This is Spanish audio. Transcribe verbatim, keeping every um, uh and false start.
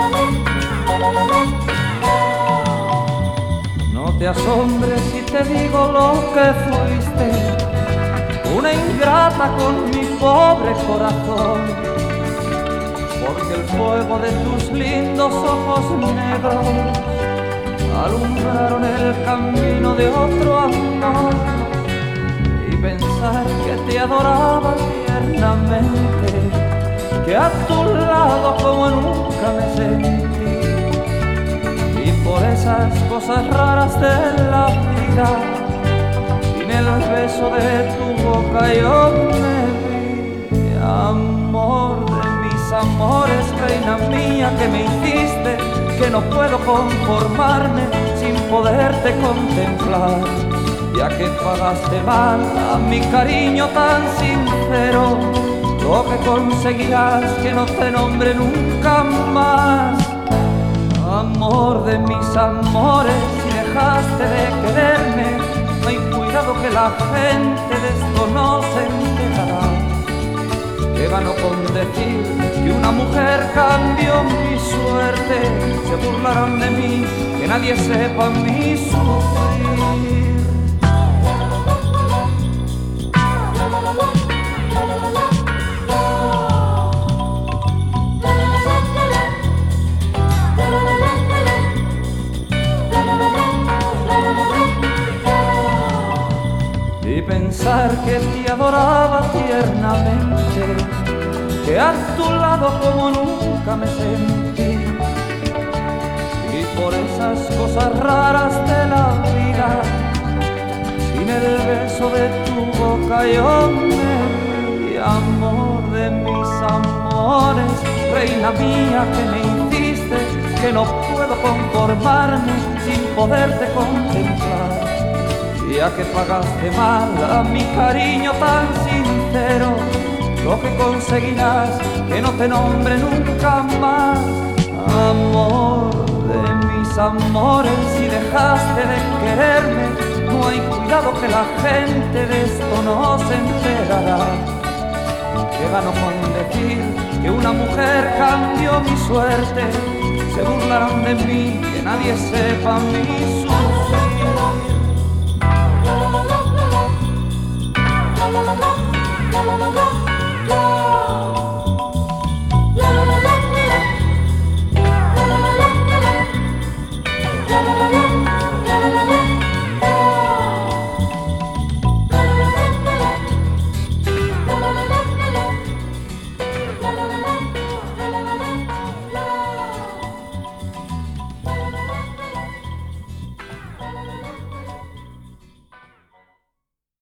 No te asombres si te digo lo que fuiste, una ingrata con mi pobre corazón, porque el fuego de tus lindos ojos negros alumbraron el camino de otro amor. Y pensar que te adoraba tiernamente, que a tu lado como nunca me sentí, y por esas cosas raras de la vida, sin el beso de tu boca yo me vi. Amor de mis amores, reina mía, que me hiciste, que no puedo conformarme sin poderte contemplar, ya que pagaste mal a mi cariño tan sincero. Lo que conseguirás que no te nombre nunca más. Amor de mis amores, si dejaste de quererme, no hay cuidado que la gente de esto no se enterará. Que gano con decir que una mujer cambió mi suerte, se burlarán de mí, que nadie sepa mi sufrir. Y pensar que te adoraba tiernamente, que a tu lado como nunca me sentí, y por esas cosas raras de la vida, sin el beso de tu boca yo me vi. Amor de mis amores, reina mía, que me hiciste, que no puedo conformarme sin poderte contemplar, ya que pagaste mal a mi cariño tan sincero. Lo que conseguirás que no te nombre nunca más. Amor de mis amores, si dejaste de quererme, no hay cuidado que la gente de esto no se enterará. Que gano con decir que una mujer cambió mi suerte, se burlarán de mí, que nadie sepa mi sufrir. La la la la la la la la la.